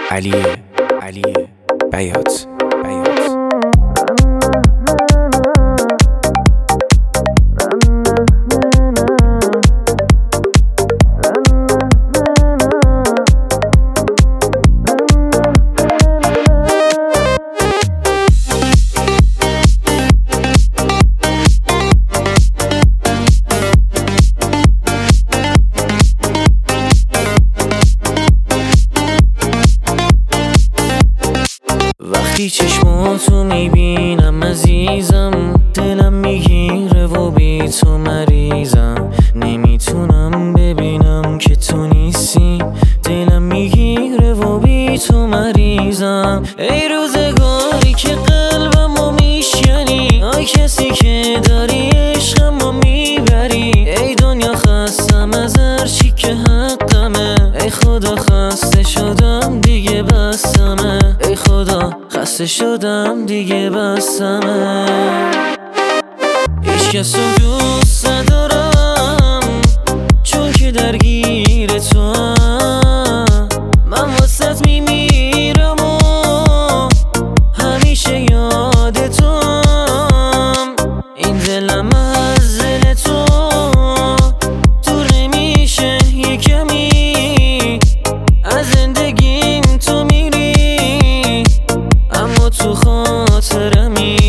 علی بیات وقتی چشماتو میبینم عزیزم، دلم میگیره و بی تو مریضم. نمیتونم ببینم که تو نیستی، دلم میگیره و بی تو مریضم. ای روزگاری که قلبمو میشکنی، آی کسی که داری عشقمو میبری. ای دنیا خستم از هر چی که حقمه، ای خدا خسته شدم دیگه بسمه. ای خدا خسته شدم دیگه بسمه. هیچ کس رو دوست ندارم چون که درگیر تو هم. من واسط میمیرم و همیشه یاد تو هم. این دلم از دل تو دور نمیشه یه کمی. از زندگیم تو میری اما تو خاطرمی.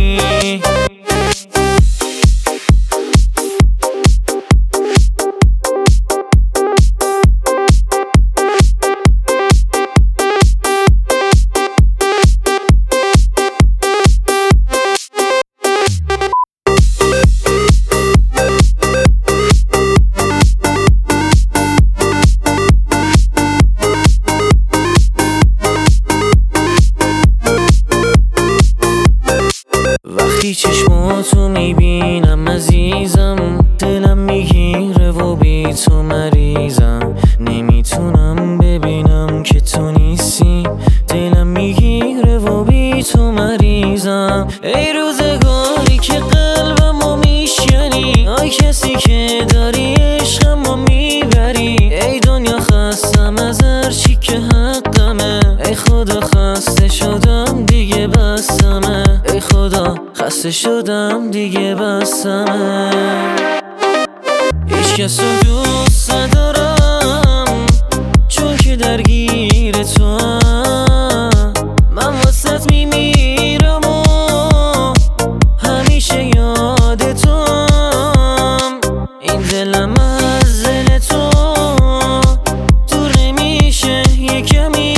وقتی چشماتو میبینم عزیزم، دلم میگیره و بی تو مریضم. نمیتونم ببینم که تو نیستی، دلم میگیره و بی تو مریضم. ای روزگاری که قلبمو میشکنی، آی کسی که داری عشقمو میبری. ای دنیا خستم از هر چی که حقمه، ای خدا خسته شدم دیگه بسمه. ای خدا خسته شدم دیگه بسمه. هیچ کس رو دوست ندارم چون که درگیر تو هم. من واسط میمیرم و همیشه یاد تو هم. این دلم از دل تو دور نمیشه یه کمی.